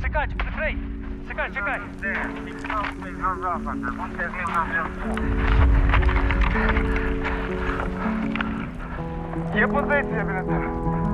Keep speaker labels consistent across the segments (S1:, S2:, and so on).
S1: Чекай, прикрий! Чекай, чекай! Є позиція біля тебе.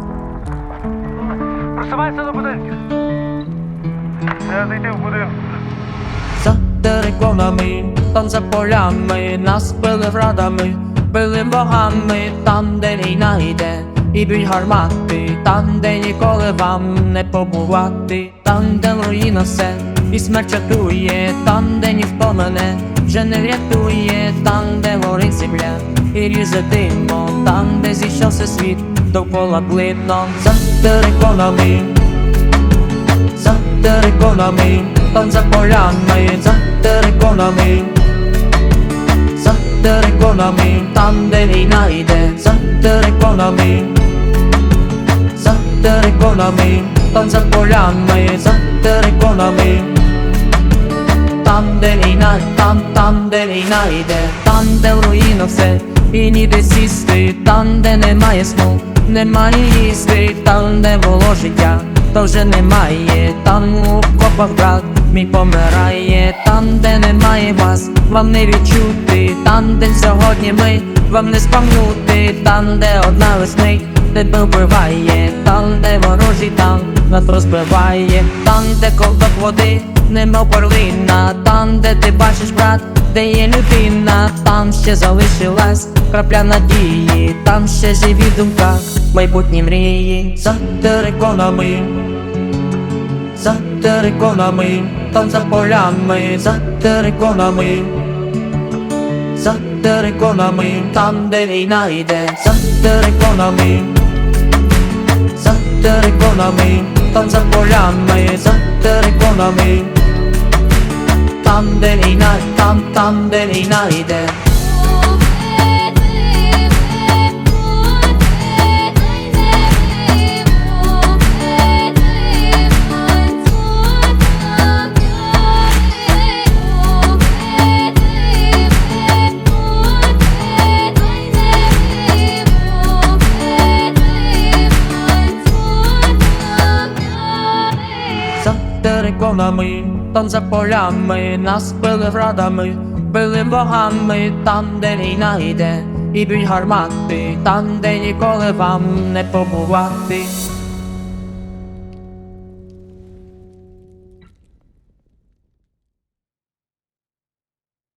S1: Просувайся до будинку. Треба зайти в будинок.
S2: За териконами, там за полями, нас били врадами, били богами, там, де війна йде, і б'ють гармати, там, де ніколи вам не побувати, там, де руїна все, і смерть чатує, там, де ніхто мене вже не врятує, там, де горить земля, і ріже димом, там, де зійшовся світ, довкола блидно. За териконами, за териконами, там за полями, за териконами, за териконами, там, де війна йде, за териконами, за териконами, там за полями, за териконами, там, де війна, там, де війна йде, там, де в руїнах все, і ніде сісти, там, де немає сну, немає їсти, там, де було життя, то вже немає, там у копах брат мій помирає, там, де немає вас, вам не відчути, там, де сьогодні ми, вам не спам'нути, там, де одна лесник тебе вбиває, там, де ворожий танк нас розбиває, там, де ковток води, немов перлина, там, де ти бачиш, брат, де є людина, там ще залишилась крапля надії, там ще живі думка, майбутні мрії. За териконами, за териконами, там за полями, за териконами, за териконами, там, де війна йде, за териконами, за териконами, там за полями, за териконами, там, де війна, там, де війна йде. За териконами, там за полями, нас били врадами, били богами, там, де війна йде, і б'ють гармати, там, де ніколи вам не побувати.